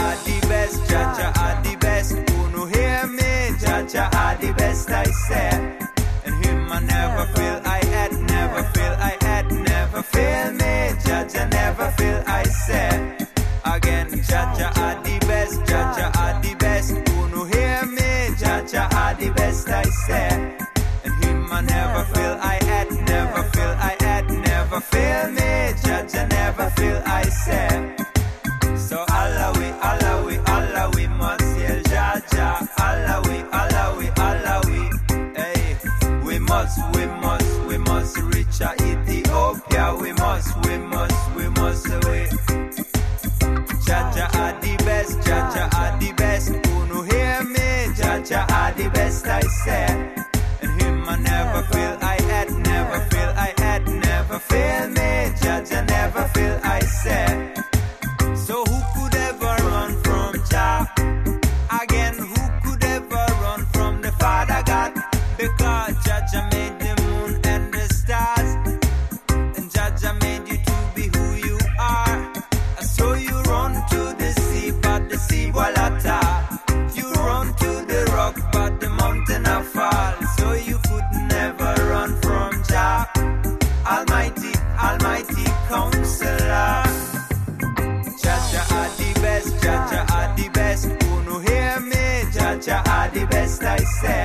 are the best, Jaja are the best. Who no hear me? Jaja are the best, I say. And him I never feel I had, never feel I had, never feel me. Jaja never feel I say. Again, Jaja are the best, Jaja are the best. Who no hear me? Jaja are the best, I say. And him I never feel I had, never feel I had, never feel me. Jaja never feel I say. So Allah we must yell Jaja. Allah we, hey. We must reach Ethiopia. We must away. Jaja are the best, Jaja are the best. Who no hear me? Jaja are the best, I say. And him I never feel I had, never feel I had, never feel me. Jaja never feel I say. So who could ever run from Jah? Again, who could ever run from the Father God? Because Jaja made the moon and the stars, and Jaja made you to be who you are. So you run to the sea, but the sea walata. You run to the rock, but the mountain a fall. So you could never run from Jah, Almighty Counselor. Jaja are the best, Jaja are the best. Who no hear me? Jaja are the best, I say.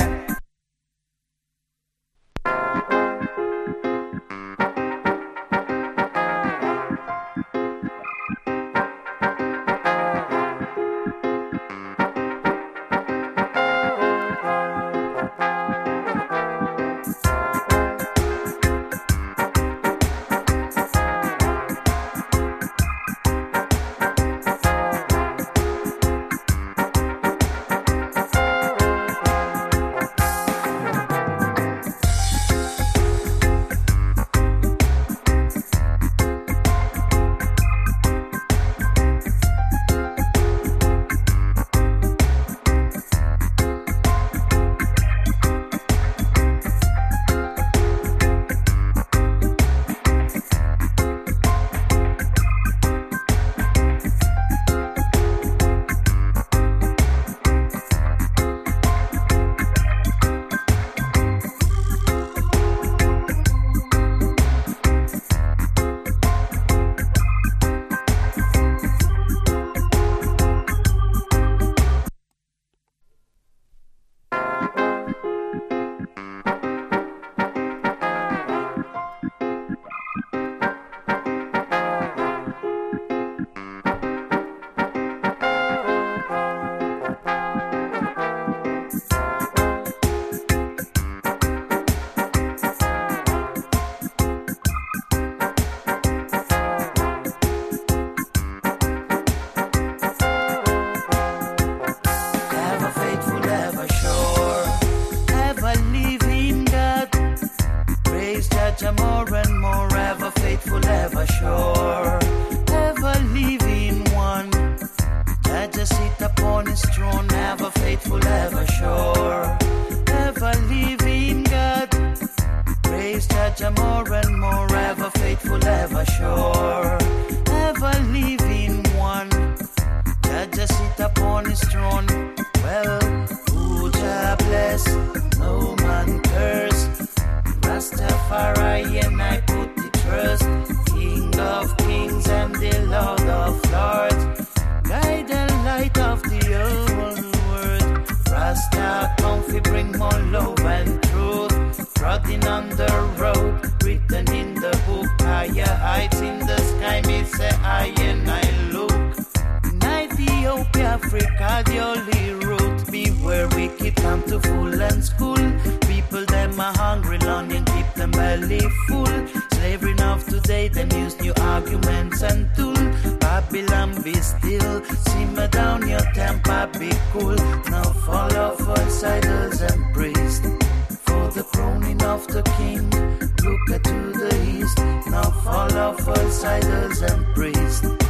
Africa, the only route be where we keep come to full and school. People them are hungry, longing, keep them belly full. Slavery enough today, them use new arguments and tool. Babylon be still, simmer down your temper, be cool. Now follow false idols and priests. For the crowning of the king, look to the east. Now follow false idols and priests.